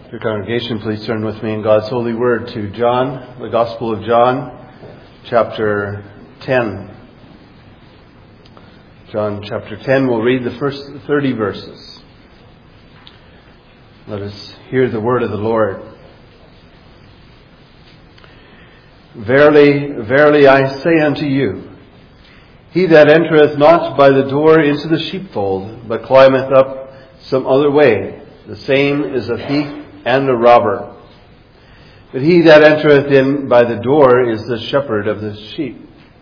Your congregation, please turn with me in God's holy word to John, the Gospel of John, chapter 10. John chapter 10, we'll read the first 30 verses. Let us hear the word of the Lord. Verily, verily, I say unto you, he that entereth not by the door into the sheepfold, but climbeth up some other way, the same is a thief and a robber. But he that entereth in by the door is the shepherd of the sheep.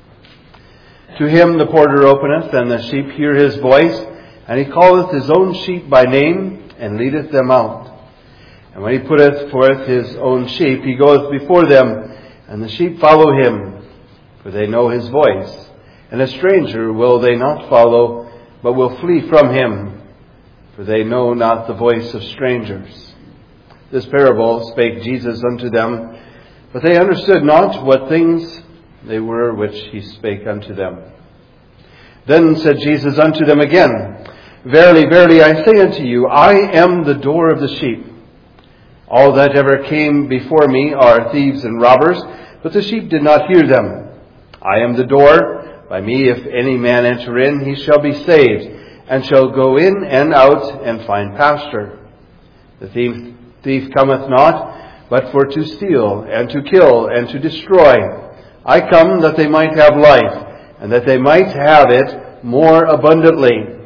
To him the porter openeth, and the sheep hear his voice, and he calleth his own sheep by name, and leadeth them out. And when he putteth forth his own sheep, he goeth before them, and the sheep follow him, for they know his voice. And a stranger will they not follow, but will flee from him, for they know not the voice of strangers. This parable spake Jesus unto them, but they understood not what things they were which he spake unto them. Then said Jesus unto them again, Verily, verily, I say unto you, I am the door of the sheep. All that ever came before me are thieves and robbers, but the sheep did not hear them. I am the door. By me, if any man enter in, he shall be saved, and shall go in and out and find pasture. The thief cometh not, but for to steal, and to kill, and to destroy. I come that they might have life, and that they might have it more abundantly.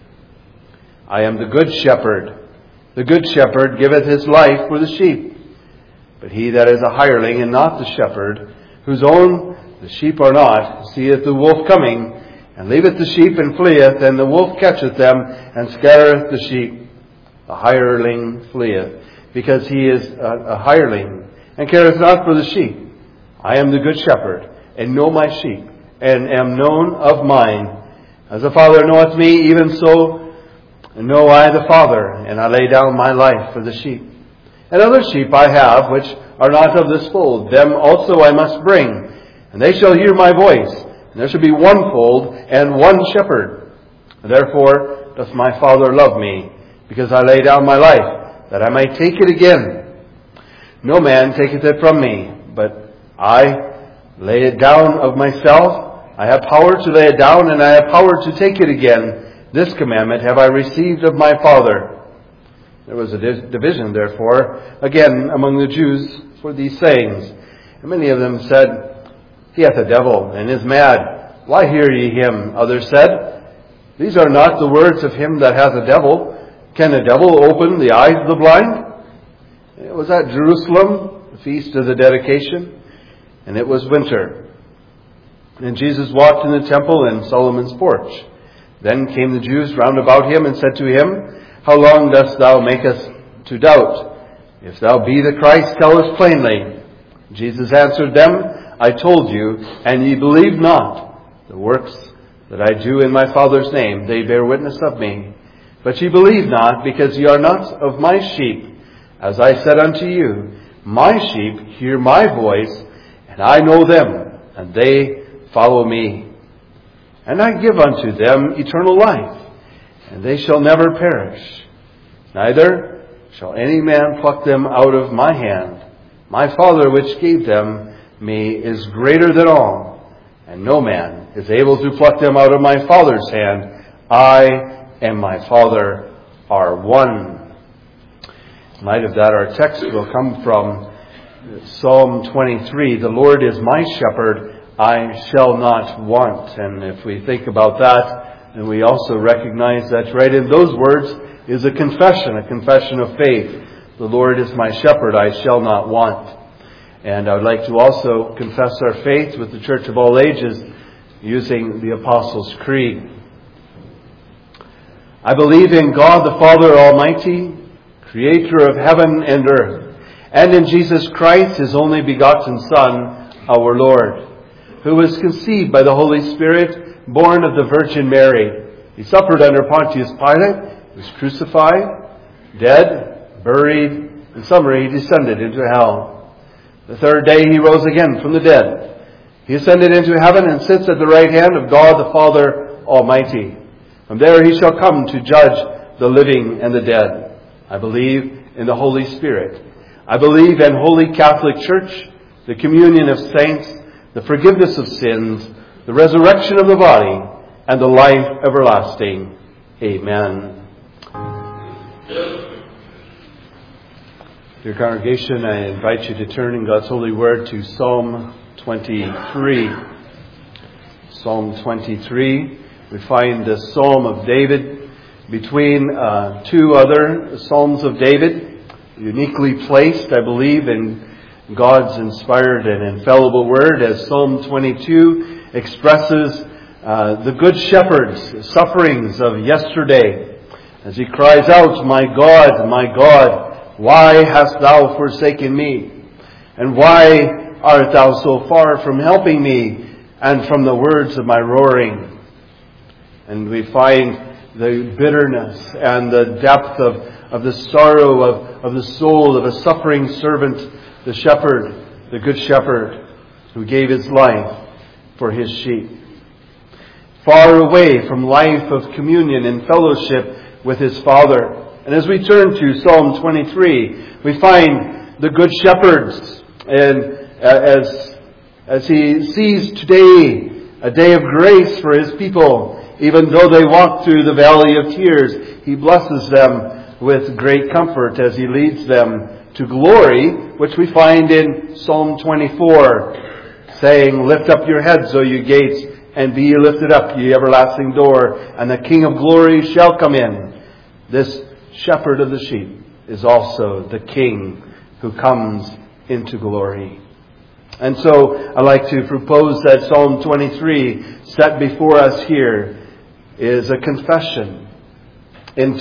I am the good shepherd. The good shepherd giveth his life for the sheep. But he that is a hireling, and not the shepherd, whose own the sheep are not, seeth the wolf coming, and leaveth the sheep, and fleeth, and the wolf catcheth them, and scattereth the sheep. The hireling fleeth, because he is a hireling, and careth not for the sheep. I am the good shepherd, and know my sheep, and am known of mine. As the Father knoweth me, even so know I the Father, and I lay down my life for the sheep. And other sheep I have, which are not of this fold, them also I must bring, and they shall hear my voice, and there shall be one fold and one shepherd. And therefore doth my Father love me, because I lay down my life, that I might take it again. No man taketh it from me, but I lay it down of myself. I have power to lay it down, and I have power to take it again. This commandment have I received of my Father. There was a division, therefore, again among the Jews for these sayings. And many of them said, He hath a devil, and is mad. Why hear ye him? Others said, These are not the words of him that hath a devil. Can a devil open the eyes of the blind? It was at Jerusalem, the feast of the dedication, and it was winter. And Jesus walked in the temple in Solomon's porch. Then came the Jews round about him, and said to him, How long dost thou make us to doubt? If thou be the Christ, tell us plainly. Jesus answered them, I told you, and ye believe not. The works that I do in my Father's name, they bear witness of me. But ye believe not, because ye are not of my sheep. As I said unto you, my sheep hear my voice, and I know them, and they follow me. And I give unto them eternal life, and they shall never perish. Neither shall any man pluck them out of my hand. My Father which gave them me is greater than all, and no man is able to pluck them out of my Father's hand. I and my Father are one. In light of that, our text will come from Psalm 23. The Lord is my shepherd, I shall not want. And if we think about that, then we also recognize that right in those words is a confession of faith. The Lord is my shepherd, I shall not want. And I would like to also confess our faith with the Church of All Ages using the Apostles' Creed. I believe in God the Father Almighty, creator of heaven and earth, and in Jesus Christ, his only begotten Son, our Lord, who was conceived by the Holy Spirit, born of the Virgin Mary. He suffered under Pontius Pilate, was crucified, dead, buried. In summary, he descended into hell. The third day he rose again from the dead. He ascended into heaven and sits at the right hand of God the Father Almighty. From there he shall come to judge the living and the dead. I believe in the Holy Spirit. I believe in Holy Catholic Church, the communion of saints, the forgiveness of sins, the resurrection of the body, and the life everlasting. Amen. Dear congregation, I invite you to turn in God's holy word to Psalm 23. Psalm 23. We find the Psalm of David between two other Psalms of David, uniquely placed, I believe, in God's inspired and infallible word, as Psalm 22 expresses the Good Shepherd's sufferings of yesterday, as he cries out, my God, why hast thou forsaken me? And why art thou so far from helping me and from the words of my roaring? And we find the bitterness and the depth of the sorrow of the soul of a suffering servant, the shepherd, the good shepherd, who gave his life for his sheep. Far away from life of communion and fellowship with his Father. And as we turn to Psalm 23, we find the good shepherds, and as he sees today a day of grace for his people, even though they walk through the valley of tears, he blesses them with great comfort as he leads them to glory, which we find in Psalm 24, saying, lift up your heads, O you gates, and be ye lifted up, ye everlasting door, and the King of glory shall come in. This shepherd of the sheep is also the King who comes into glory. And so I'd like to propose that Psalm 23 set before us here is a confession in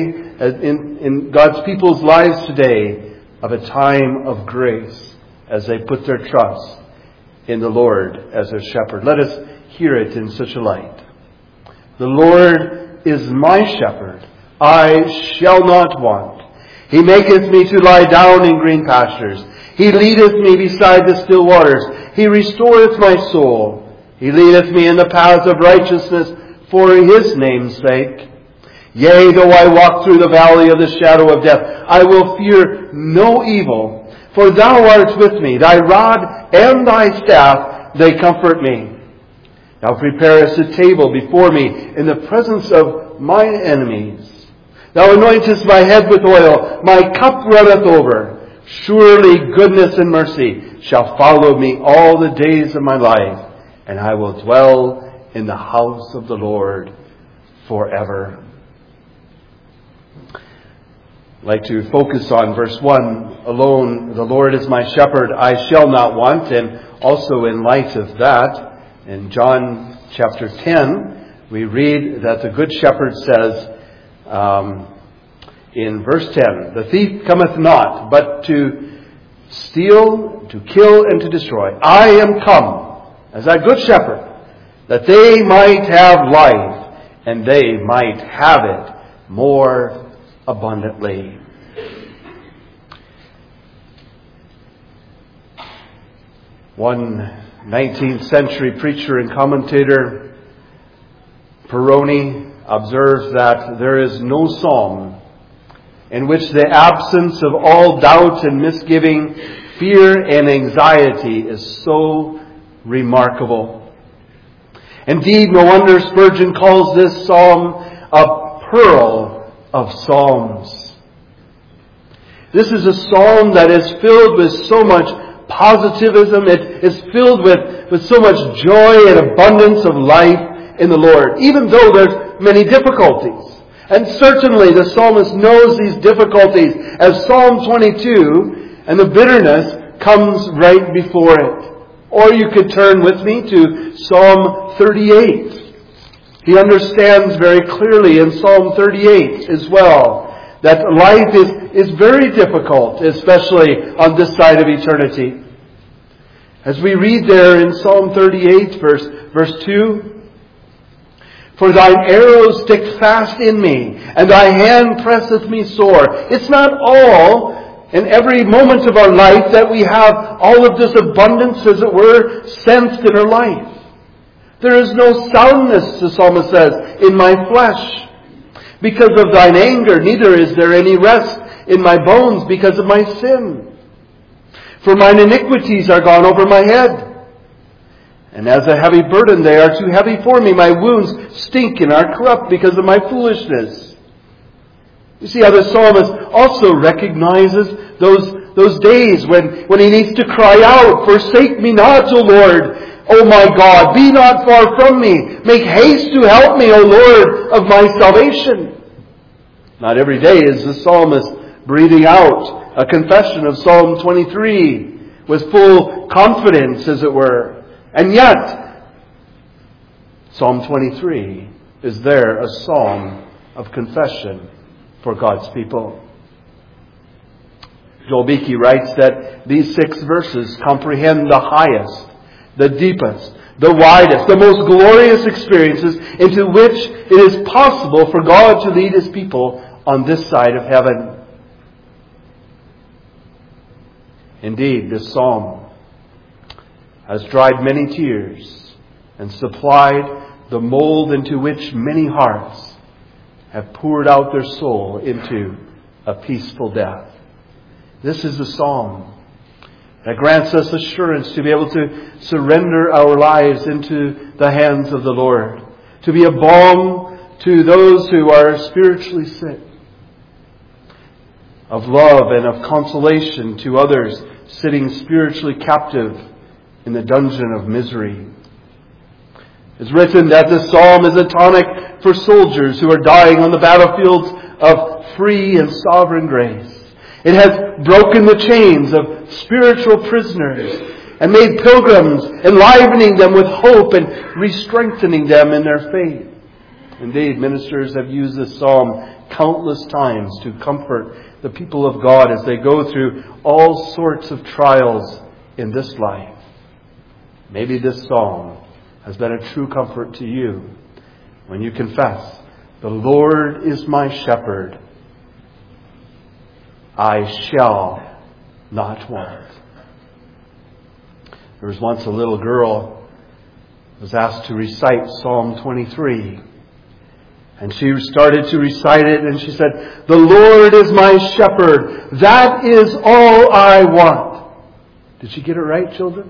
God's people's lives today of a time of grace as they put their trust in the Lord as their shepherd. Let us hear it in such a light. The Lord is my shepherd, I shall not want. He maketh me to lie down in green pastures. He leadeth me beside the still waters. He restoreth my soul. He leadeth me in the paths of righteousness for his name's sake. Yea, though I walk through the valley of the shadow of death, I will fear no evil. For thou art with me. Thy rod and thy staff, they comfort me. Thou preparest a table before me in the presence of my enemies. Thou anointest my head with oil. My cup runneth over. Surely goodness and mercy shall follow me all the days of my life, and I will dwell in the house of the Lord forever. I'd like to focus on verse 1 alone. The Lord is my shepherd, I shall not want. And also in light of that, in John chapter 10, we read that the Good Shepherd says in verse 10, the thief cometh not, but to steal, to kill, and to destroy. I am come as a good shepherd, that they might have life, and they might have it more abundantly. One 19th century preacher and commentator, Peroni, observes that there is no psalm in which the absence of all doubt and misgiving, fear and anxiety is so remarkable. Indeed, no wonder Spurgeon calls this psalm a pearl of psalms. This is a psalm that is filled with so much positivism. It is filled with so much joy and abundance of life in the Lord, even though there's many difficulties. And certainly the psalmist knows these difficulties as Psalm 22 and the bitterness comes right before it. Or you could turn with me to Psalm 38. He understands very clearly in Psalm 38 as well that life is very difficult, especially on this side of eternity. As we read there in Psalm 38, verse 2, for thine arrows stick fast in me, and thy hand presseth me sore. It's not all in every moment of our life that we have all of this abundance, as it were, sensed in our life. There is no soundness, the psalmist says, in my flesh. Because of thine anger, neither is there any rest in my bones because of my sin. For mine iniquities are gone over my head. And as a heavy burden they are too heavy for me. My wounds stink and are corrupt because of my foolishness. You see how the psalmist also recognizes those days when he needs to cry out, "Forsake me not, O Lord. O my God, be not far from me. Make haste to help me, O Lord of my salvation." Not every day is the psalmist breathing out a confession of Psalm 23 with full confidence, as it were. And yet, Psalm 23 is there a psalm of confession for God's people. Joel Beeke writes that these 6 verses comprehend the highest, the deepest, the widest, the most glorious experiences into which it is possible for God to lead His people on this side of heaven. Indeed, this psalm has dried many tears and supplied the mold into which many hearts have poured out their soul into a peaceful death. This is the psalm that grants us assurance to be able to surrender our lives into the hands of the Lord, to be a balm to those who are spiritually sick, of love and of consolation to others sitting spiritually captive in the dungeon of misery. It's written that this psalm is a tonic for soldiers who are dying on the battlefields of free and sovereign grace. It has broken the chains of spiritual prisoners and made pilgrims, enlivening them with hope and re-strengthening them in their faith. Indeed, ministers have used this psalm countless times to comfort the people of God as they go through all sorts of trials in this life. Maybe this psalm has been a true comfort to you when you confess, "The Lord is my shepherd. I shall not want." There was once a little girl who was asked to recite Psalm 23. And she started to recite it and she said, "The Lord is my shepherd. That is all I want." Did she get it right, children?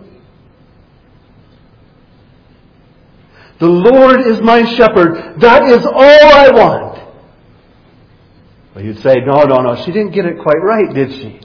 "The Lord is my shepherd. That is all I want." Well, you'd say, no. She didn't get it quite right, did she?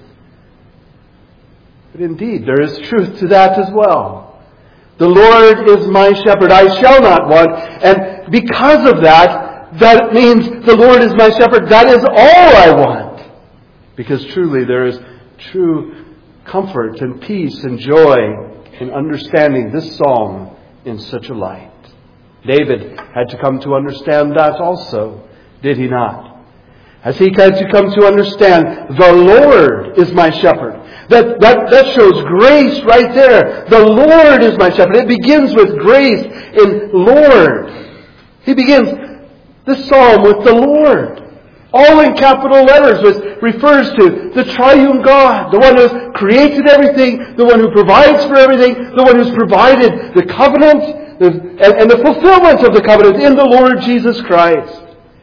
But indeed, there is truth to that as well. The Lord is my shepherd. I shall not want. And because of that means the Lord is my shepherd. That is all I want. Because truly there is true comfort and peace and joy in understanding this psalm in such a light. David had to come to understand that also, did he not? As he had to come to understand, the Lord is my shepherd. That shows grace right there. The Lord is my shepherd. It begins with grace in Lord. He begins this psalm with the Lord. All in capital letters, which refers to the triune God, the one who has created everything, the one who provides for everything, the one who's provided the covenant and the fulfillment of the covenant in the Lord Jesus Christ.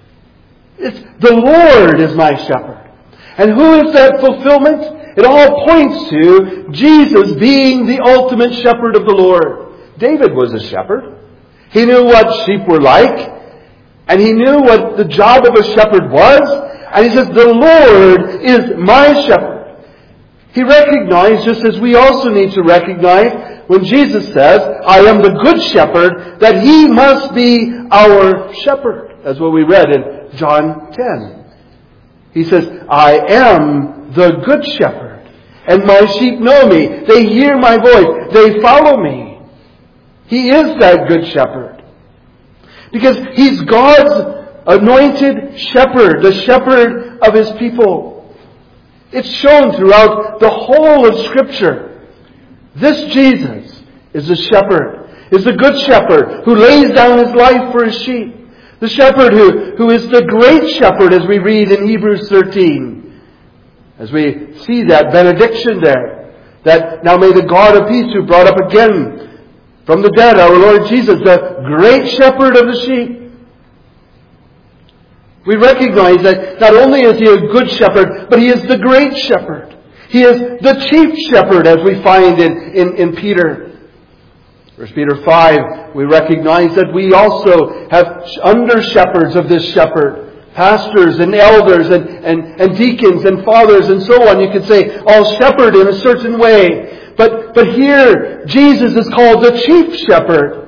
It's the Lord is my shepherd. And who is that fulfillment? It all points to Jesus being the ultimate shepherd of the Lord. David was a shepherd. He knew what sheep were like. And he knew what the job of a shepherd was. And he says, "The Lord is my shepherd." He recognized, just as we also need to recognize, when Jesus says, "I am the good shepherd," that He must be our shepherd. That's what we read in John 10. He says, "I am the good shepherd, and my sheep know me. They hear my voice. They follow me." He is that good shepherd. Because He's God's anointed shepherd, the shepherd of His people. It's shown throughout the whole of Scripture. This Jesus is the shepherd, is the good shepherd who lays down His life for His sheep. The shepherd who is the great shepherd, as we read in Hebrews 13. As we see that benediction there, that now may the God of peace, who brought up again from the dead our Lord Jesus, the great shepherd of the sheep. We recognize that not only is He a good shepherd, but He is the great shepherd. He is the chief shepherd, as we find in Peter. 1 Peter 5, we recognize that we also have under-shepherds of this shepherd. Pastors and elders and deacons and fathers and so on. You could say all shepherd in a certain way. But here, Jesus is called the chief shepherd.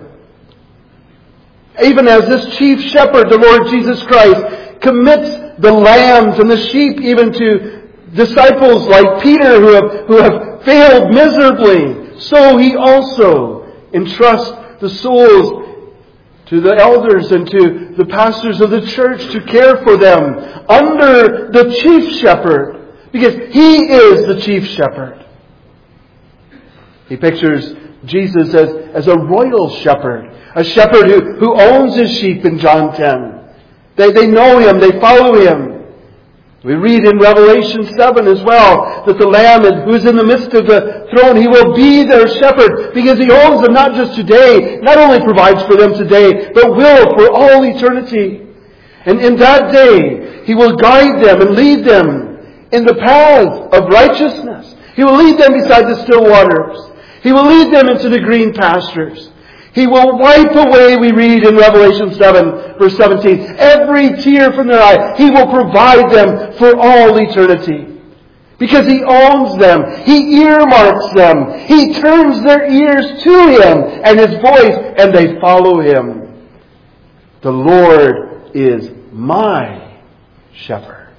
Even as this chief shepherd, the Lord Jesus Christ, commits the lambs and the sheep even to disciples like Peter who have failed miserably, so He also entrusts the souls to the elders and to the pastors of the church to care for them under the chief shepherd, because He is the chief shepherd. He pictures Jesus as a royal shepherd, a shepherd who owns His sheep in John 10. They know Him, they follow Him. We read in Revelation 7 as well that the Lamb who is in the midst of the throne, He will be their shepherd because He owns them not just today, not only provides for them today, but will for all eternity. And in that day, He will guide them and lead them in the paths of righteousness. He will lead them beside the still waters. He will lead them into the green pastures. He will wipe away, we read in Revelation 7, verse 17, every tear from their eye. He will provide them for all eternity. Because He owns them. He earmarks them. He turns their ears to Him and His voice, and they follow Him. The Lord is my shepherd.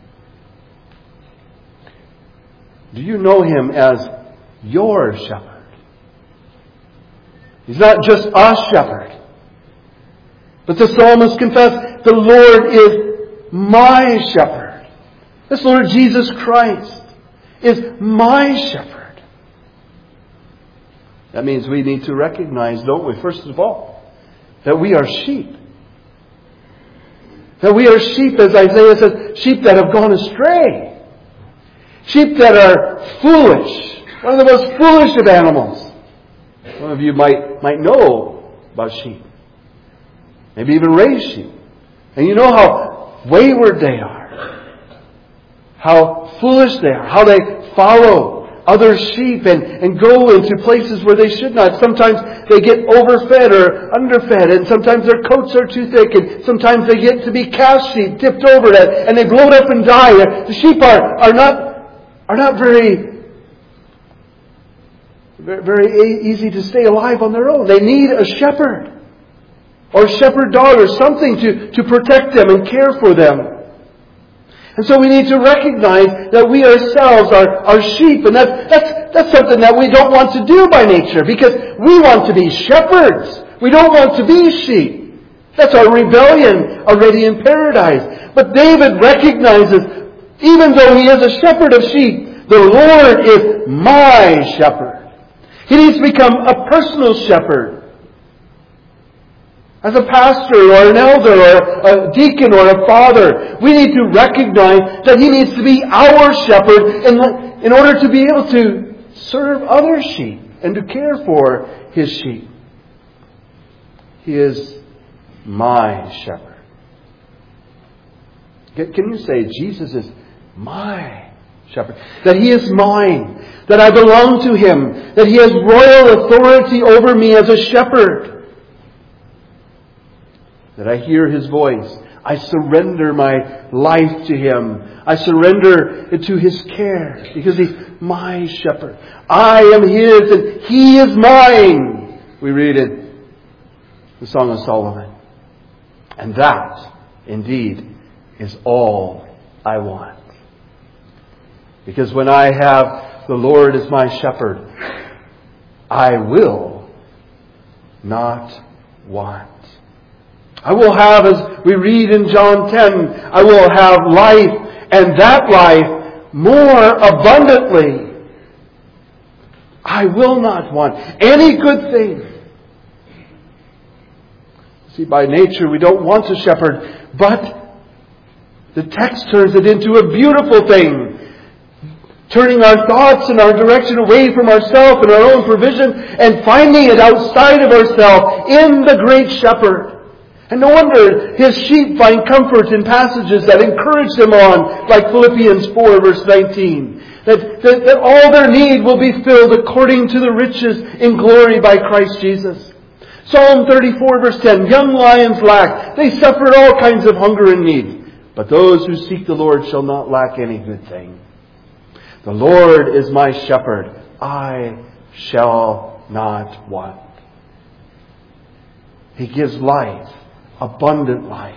Do you know Him as your shepherd? He's not just a shepherd. But the psalmist confessed, the Lord is my shepherd. This Lord Jesus Christ is my shepherd. That means we need to recognize, don't we, first of all, that we are sheep. That we are sheep, as Isaiah says, sheep that have gone astray. Sheep that are foolish. One of the most foolish of animals. Some of you might know about sheep. Maybe even raise sheep. And you know how wayward they are. How foolish they are. How they follow other sheep and go into places where they should not. Sometimes they get overfed or underfed. And sometimes their coats are too thick. And sometimes they get to be calf sheep, tipped over that, and they bloat up and die. The sheep are not very easy to stay alive on their own. They need a shepherd or a shepherd dog or something to protect them and care for them. And so we need to recognize that we ourselves are sheep, and that's something that we don't want to do by nature, because we want to be shepherds. We don't want to be sheep. That's our rebellion already in paradise. But David recognizes, even though he is a shepherd of sheep, the Lord is my shepherd. He needs to become a personal shepherd. As a pastor or an elder or a deacon or a father, we need to recognize that he needs to be our shepherd in order to be able to serve other sheep and to care for His sheep. He is my shepherd. Can you say, Jesus is my shepherd? That He is mine. That I belong to Him. That He has royal authority over me as a shepherd. That I hear His voice. I surrender my life to Him. I surrender it to His care. Because He's my shepherd. I am His and He is mine. We read in the Song of Solomon. And that, indeed, is all I want. Because when I have the Lord as my shepherd, I will not want. I will have, as we read in John 10, I will have life, and that life more abundantly. I will not want any good thing. See, by nature we don't want a shepherd, but the text turns it into a beautiful thing. Turning our thoughts and our direction away from ourselves and our own provision and finding it outside of ourselves in the great shepherd. And no wonder his sheep find comfort in passages that encourage them on, like Philippians 4 verse 19. That all their need will be filled according to the riches in glory by Christ Jesus. Psalm 34 verse 10, young lions lack. They suffer all kinds of hunger and need. But those who seek the Lord shall not lack any good thing. The Lord is my shepherd. I shall not want. He gives life, abundant life.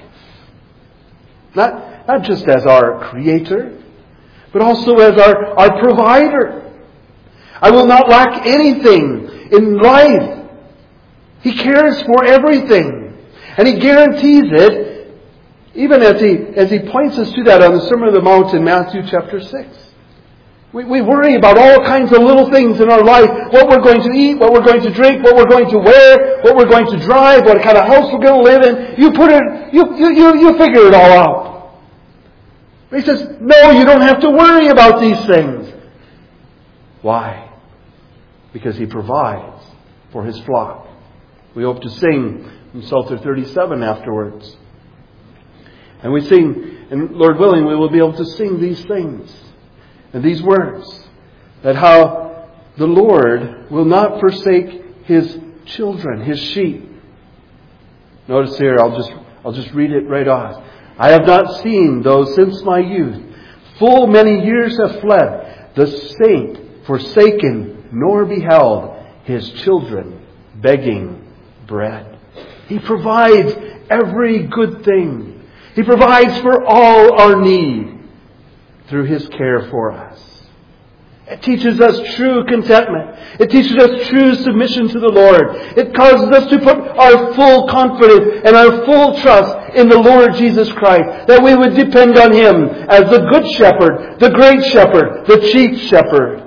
Not just as our Creator, but also as our provider. I will not lack anything in life. He cares for everything. And He guarantees it, even as He points us to that on the Sermon on the Mount in Matthew chapter 6. We worry about all kinds of little things in our life. What we're going to eat, what we're going to drink, what we're going to wear, what we're going to drive, what kind of house we're going to live in. You figure it all out. He says, no, you don't have to worry about these things. Why? Because He provides for His flock. We hope to sing from Psalter 37 afterwards. And we sing, and Lord willing, we will be able to sing these things and these words. That how the Lord will not forsake His children, His sheep. Notice here, I'll just read it right off. I have not seen, though since my youth, full many years have fled, the saint forsaken, nor beheld his children begging bread. He provides every good thing. He provides for all our need through His care for us. It teaches us true contentment. It teaches us true submission to the Lord. It causes us to put our full confidence and our full trust in the Lord Jesus Christ. That we would depend on Him as the good shepherd, the great shepherd, the chief shepherd.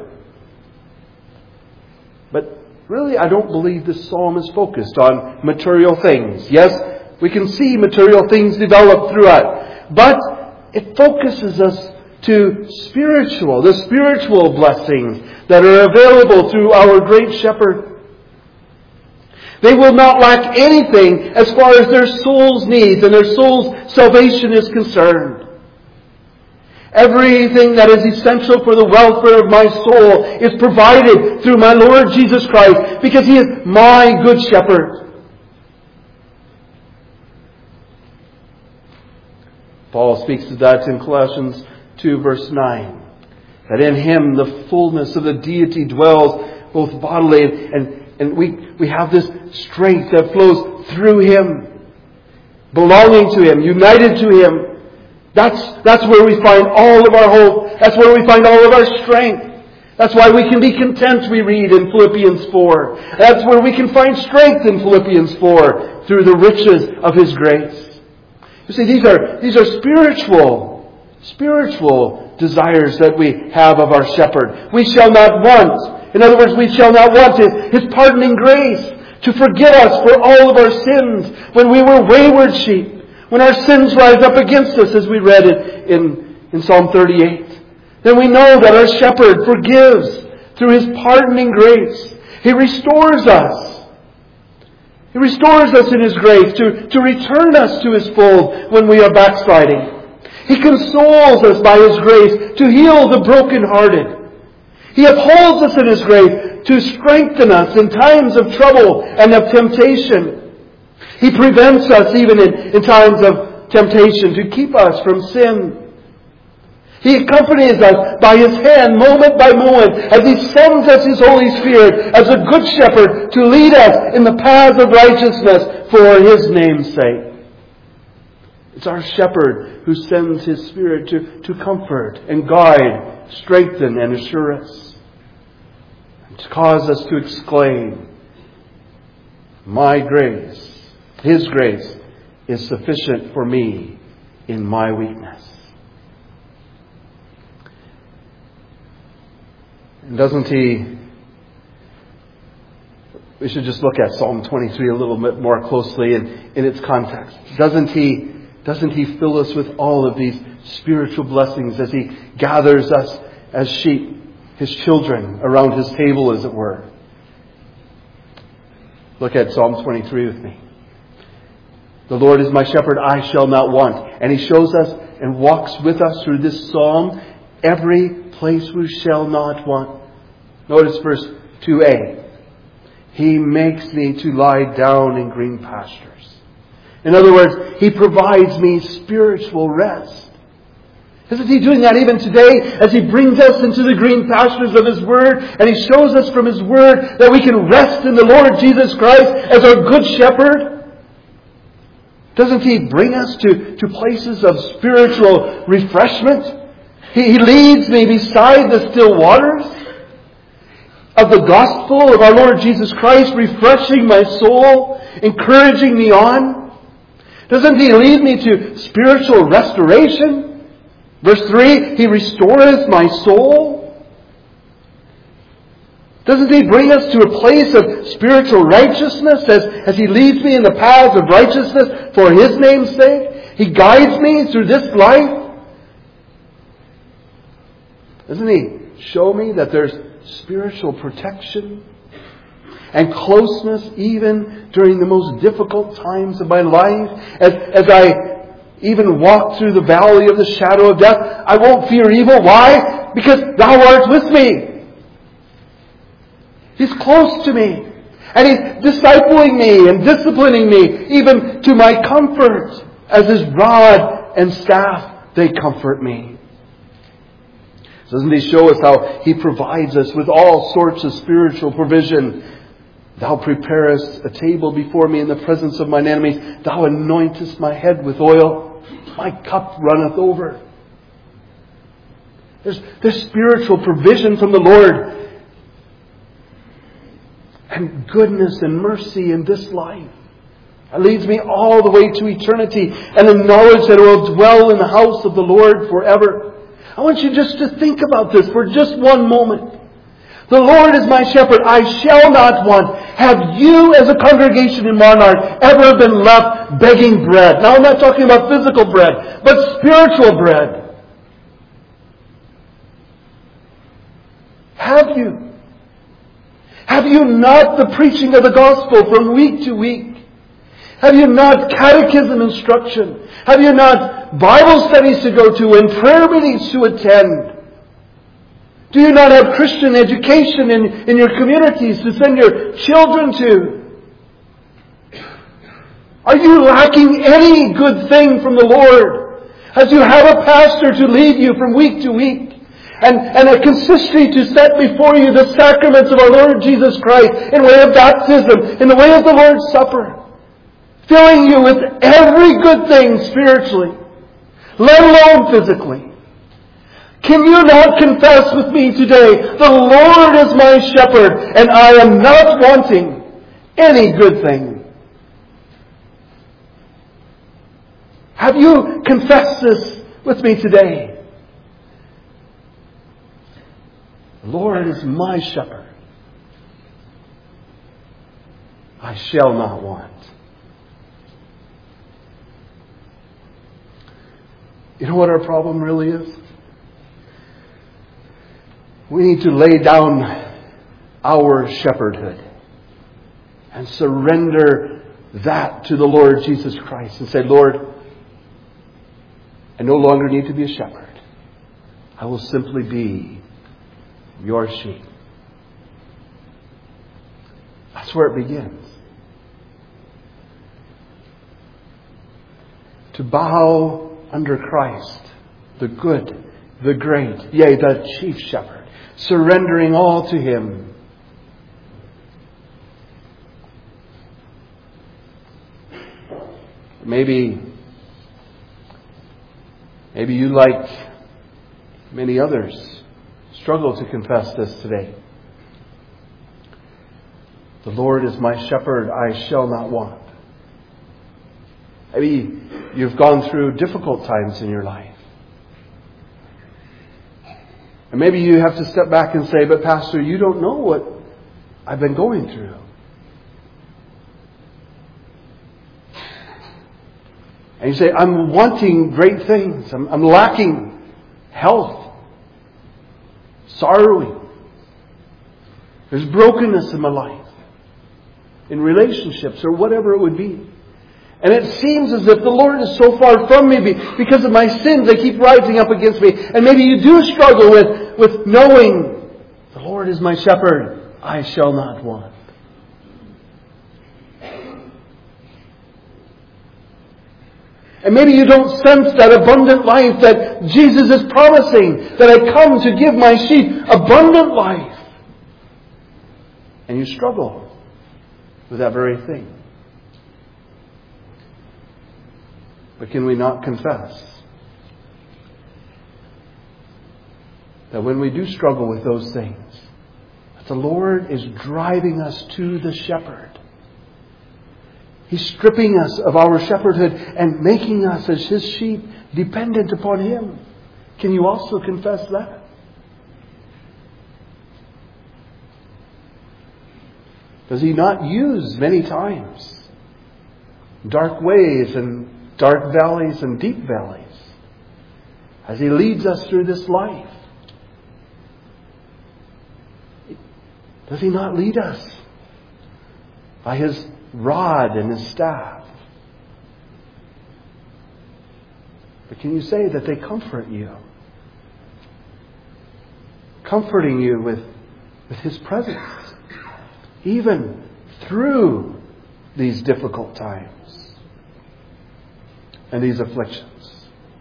But really, I don't believe this psalm is focused on material things. Yes, we can see material things develop throughout. But it focuses us to the spiritual blessings that are available through our great shepherd. They will not lack anything as far as their soul's needs and their soul's salvation is concerned. Everything that is essential for the welfare of my soul is provided through my Lord Jesus Christ, because He is my good shepherd. Paul speaks to that in Colossians 2 verse 9. That in Him the fullness of the deity dwells both bodily and we have this strength that flows through Him, belonging to Him, united to Him. That's where we find all of our hope. That's where we find all of our strength. That's why we can be content, we read in Philippians 4. That's where we can find strength in Philippians 4 through the riches of His grace. You see, these are spiritual desires that we have of our shepherd. We shall not want. In other words, we shall not want His pardoning grace to forgive us for all of our sins when we were wayward sheep. When our sins rise up against us, as we read it in Psalm 38, then we know that our shepherd forgives through His pardoning grace. He restores us. He restores us in His grace to return us to His fold when we are backsliding. He consoles us by His grace to heal the brokenhearted. He upholds us in His grace to strengthen us in times of trouble and of temptation. He prevents us even in times of temptation to keep us from sin. He accompanies us by His hand moment by moment as He sends us His Holy Spirit as a good shepherd to lead us in the paths of righteousness for His name's sake. It's our shepherd who sends His Spirit to comfort and guide, strengthen and assure us. And to cause us to exclaim, my grace, His grace, is sufficient for me in my weakness. And doesn't He... We should just look at Psalm 23 a little bit more closely in its context. Doesn't He fill us with all of these spiritual blessings as He gathers us as sheep, His children, around His table, as it were? Look at Psalm 23 with me. The Lord is my shepherd, I shall not want. And He shows us and walks with us through this psalm every place we shall not want. Notice verse 2a. He makes me to lie down in green pastures. In other words, He provides me spiritual rest. Isn't He doing that even today as He brings us into the green pastures of His Word, and He shows us from His Word that we can rest in the Lord Jesus Christ as our good shepherd? Doesn't He bring us to places of spiritual refreshment? He leads me beside the still waters of the gospel of our Lord Jesus Christ, refreshing my soul, encouraging me on. Doesn't He lead me to spiritual restoration? Verse 3, He restores my soul. Doesn't He bring us to a place of spiritual righteousness as He leads me in the paths of righteousness for His name's sake? He guides me through this life. Doesn't He show me that there's spiritual protection and closeness even during the most difficult times of my life? As I even walk through the valley of the shadow of death, I won't fear evil. Why? Because Thou art with me. He's close to me. And He's discipling me and disciplining me even to my comfort. As His rod and staff, they comfort me. Doesn't He show us how He provides us with all sorts of spiritual provision? Thou preparest a table before me in the presence of mine enemies. Thou anointest my head with oil. My cup runneth over. There's spiritual provision from the Lord. And goodness and mercy in this life. It leads me all the way to eternity. And the knowledge that I will dwell in the house of the Lord forever. I want you just to think about this for just one moment. The Lord is my shepherd, I shall not want. Have you as a congregation in Monarch ever been left begging bread? Now I'm not talking about physical bread, but spiritual bread. Have you? Have you not the preaching of the gospel from week to week? Have you not catechism instruction? Have you not Bible studies to go to and prayer meetings to attend? Do you not have Christian education in your communities to send your children to? Are you lacking any good thing from the Lord? As you have a pastor to lead you from week to week, and a consistory to set before you the sacraments of our Lord Jesus Christ in way of baptism, in the way of the Lord's Supper, filling you with every good thing spiritually, let alone physically. Can you not confess with me today, the Lord is my shepherd, and I am not wanting any good thing? Have you confessed this with me today? The Lord is my shepherd. I shall not want. You know what our problem really is? We need to lay down our shepherdhood and surrender that to the Lord Jesus Christ and say, Lord, I no longer need to be a shepherd. I will simply be your sheep. That's where it begins. To bow under Christ, the good, the great, yea, the chief shepherd. Surrendering all to Him. Maybe you, like many others, struggle to confess this today. The Lord is my shepherd, I shall not want. Maybe you've gone through difficult times in your life. And maybe you have to step back and say, but Pastor, you don't know what I've been going through. And you say, I'm wanting great things. I'm lacking health, sorrowing. There's brokenness in my life, in relationships or whatever it would be. And it seems as if the Lord is so far from me because of my sins. They keep rising up against me. And maybe you do struggle with knowing the Lord is my shepherd. I shall not want. And maybe you don't sense that abundant life that Jesus is promising. That I come to give my sheep abundant life. And you struggle with that very thing. But can we not confess that when we do struggle with those things, that the Lord is driving us to the shepherd? He's stripping us of our shepherdhood and making us as His sheep dependent upon Him. Can you also confess that? Does He not use many times dark ways and dark valleys and deep valleys as He leads us through this life? Does He not lead us by His rod and His staff? But can you say that they comfort you? Comforting you with His presence, even through these difficult times and these afflictions.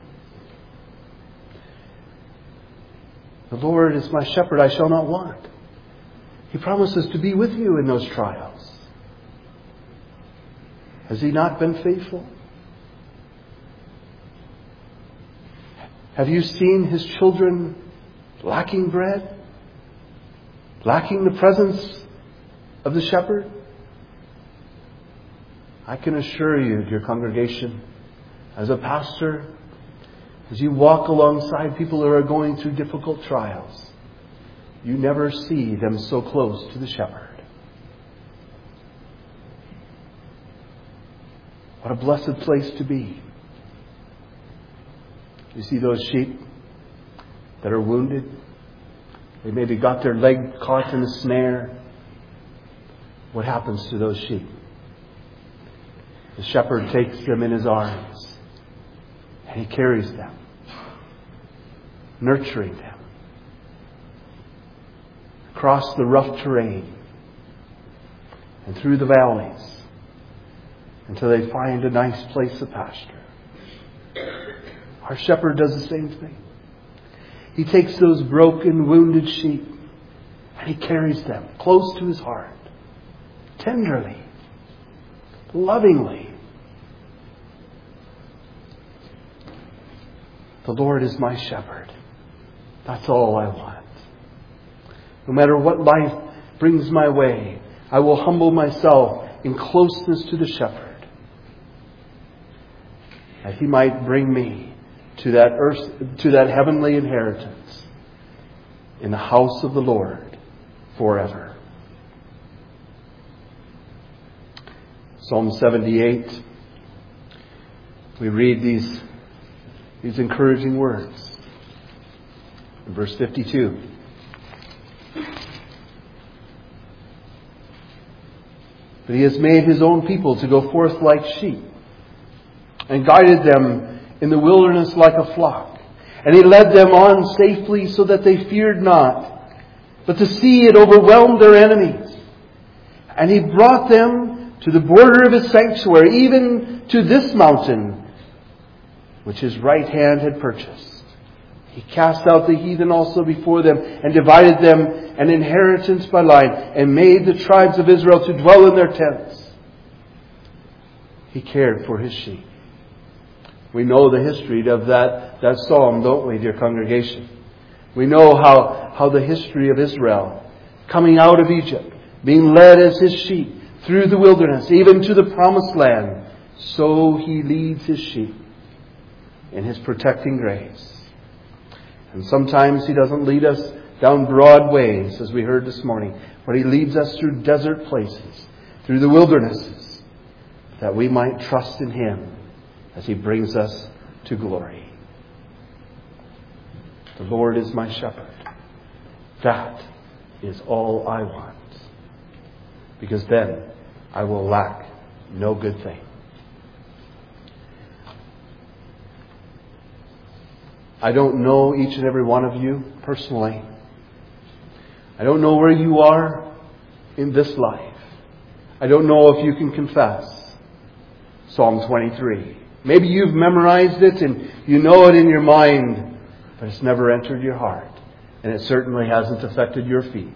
The Lord is my shepherd, I shall not want. He promises to be with you in those trials. Has He not been faithful? Have you seen His children lacking bread? Lacking the presence of the shepherd? I can assure you, dear congregation, as a pastor, as you walk alongside people who are going through difficult trials, you never see them so close to the shepherd. What a blessed place to be. You see those sheep that are wounded. They maybe got their leg caught in a snare. What happens to those sheep? The shepherd takes them in His arms and He carries them, nurturing them across the rough terrain and through the valleys until they find a nice place of pasture. Our shepherd does the same thing. He takes those broken, wounded sheep and He carries them close to His heart, tenderly, lovingly. The Lord is my shepherd. That's all I want. No matter what life brings my way, I will humble myself in closeness to the shepherd, that He might bring me to that earth, to that heavenly inheritance in the house of the Lord forever. Psalm 78, we read these encouraging words. In verse 52. But He has made His own people to go forth like sheep, and guided them in the wilderness like a flock. And He led them on safely so that they feared not. But the sea had overwhelmed their enemies. And He brought them to the border of His sanctuary, even to this mountain, which His right hand had purchased. He cast out the heathen also before them, and divided them an inheritance by line, and made the tribes of Israel to dwell in their tents. He cared for His sheep. We know the history of that psalm, don't we, dear congregation? We know how the history of Israel, coming out of Egypt, being led as His sheep through the wilderness, even to the promised land, so He leads His sheep in His protecting grace. And sometimes He doesn't lead us down broad ways, as we heard this morning, but He leads us through desert places, through the wildernesses, that we might trust in Him as He brings us to glory. The Lord is my shepherd. That is all I want. Because then I will lack no good thing. I don't know each and every one of you personally. I don't know where you are in this life. I don't know if you can confess Psalm 23. Maybe you've memorized it and you know it in your mind, but it's never entered your heart. And it certainly hasn't affected your feet.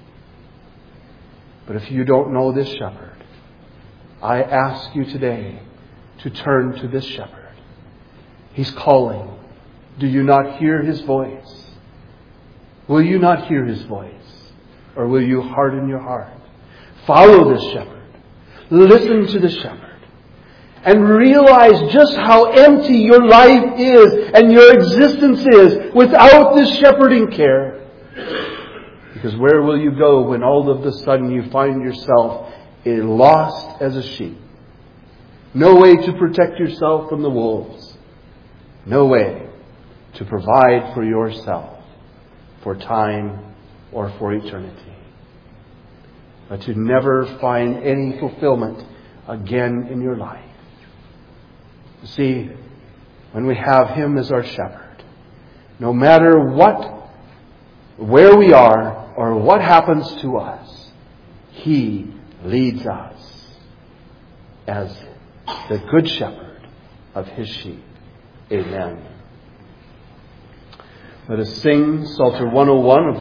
But if you don't know this shepherd, I ask you today to turn to this shepherd. He's calling. Do you not hear His voice? Will you not hear His voice? Or will you harden your heart? Follow this shepherd. Listen to the shepherd. And realize just how empty your life is and your existence is without this shepherding care. Because where will you go when all of a sudden you find yourself lost as a sheep? No way to protect yourself from the wolves. No way to provide for yourself for time or for eternity. But to never find any fulfillment again in your life. You see, when we have Him as our shepherd, no matter where we are or what happens to us, He leads us as the good shepherd of His sheep. Amen. Let us sing Psalter 101 of